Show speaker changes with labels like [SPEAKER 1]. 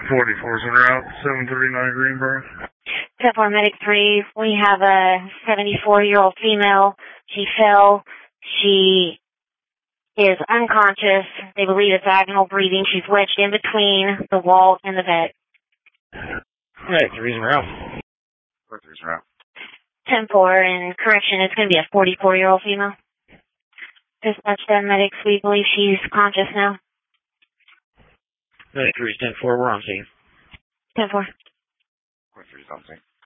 [SPEAKER 1] 44's en route, 739 Greenbrier.
[SPEAKER 2] 10-4 Medic 3, we have a 74-year-old female. She fell. She is unconscious. They believe it's vaginal breathing. She's wedged in between the wall and the bed.
[SPEAKER 3] Medic 3's en route.
[SPEAKER 1] 43's en route.
[SPEAKER 2] 10-4, and correction, it's going to be a 44-year-old female. Dispatch 10 medics, we believe she's conscious now.
[SPEAKER 3] Medic 3's 10-4, we're on scene.
[SPEAKER 2] 10-4.
[SPEAKER 1] 43's on scene.